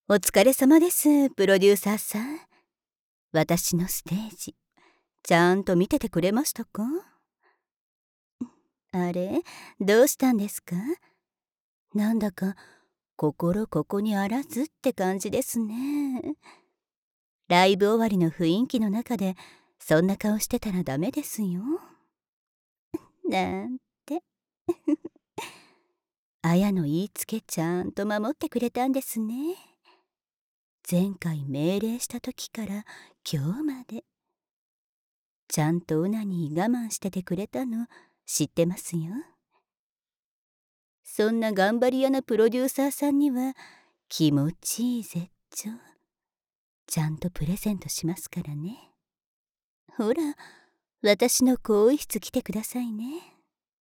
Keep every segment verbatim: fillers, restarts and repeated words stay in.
お疲れ様です、プロデューサーさん。私のステージ、ちゃんと見ててくれましたか？あれ、どうしたんですか？なんだか、心ここにあらずって感じですね。ライブ終わりの雰囲気の中で、そんな顔してたらダメですよ。なんて。あやの言いつけちゃんと守ってくれたんですね。前回命令した時から今日まで。ちゃんとうなに我慢しててくれたの知ってますよ。そんな頑張り屋なプロデューサーさんには気持ちいい絶頂ちゃんとプレゼントしますからね。ほら、私の更衣室来てくださいね。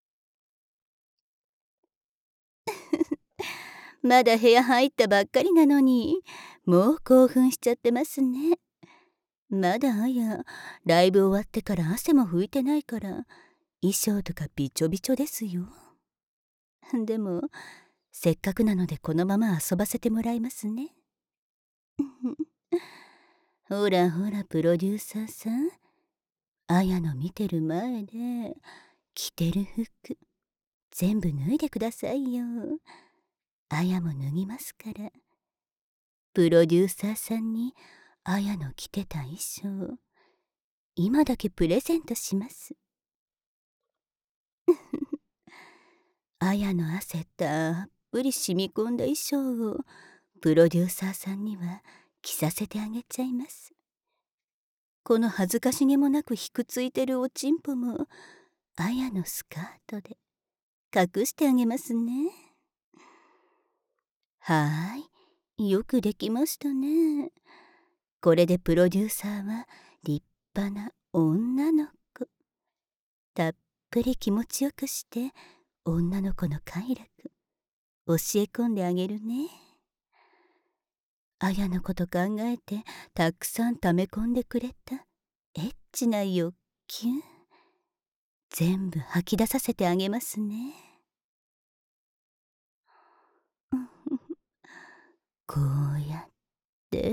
まだ部屋入ったばっかりなのにもう興奮しちゃってますね。まだあやライブ終わってから汗も拭いてないから衣装とかびちょびちょですよ。でもせっかくなのでこのまま遊ばせてもらいますね。ほらほらプロデューサーさん、あやの見てる前で着てる服全部脱いでくださいよ。あやも脱ぎますから。プロデューサーさんにあやの着てた衣装今だけプレゼントします。あやの汗たっぷり染み込んだ衣装をプロデューサーさんには着させてあげちゃいます。この恥ずかしげもなくひくついてるおちんぽもあやのスカートで隠してあげますね。はーい、よくできましたね。これでプロデューサーは立派な女の子。たっぷり気持ちよくして女の子の快楽教え込んであげるね。あやのこと考えてたくさん溜め込んでくれたエッチな欲求全部吐き出させてあげますね。こうやって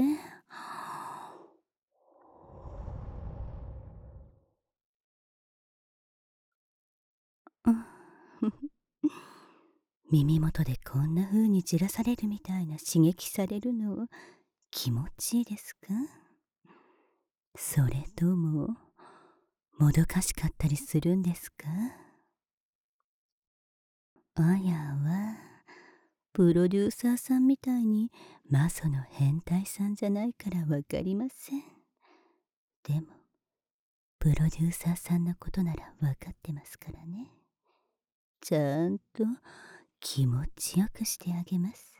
耳元でこんな風にじらされるみたいな刺激されるの気持ちいいですか？それとももどかしかったりするんですか？あやはプロデューサーさんみたいにマソの変態さんじゃないからわかりません。でもプロデューサーさんのことならわかってますからね。ちゃんと気持ちよくしてあげます。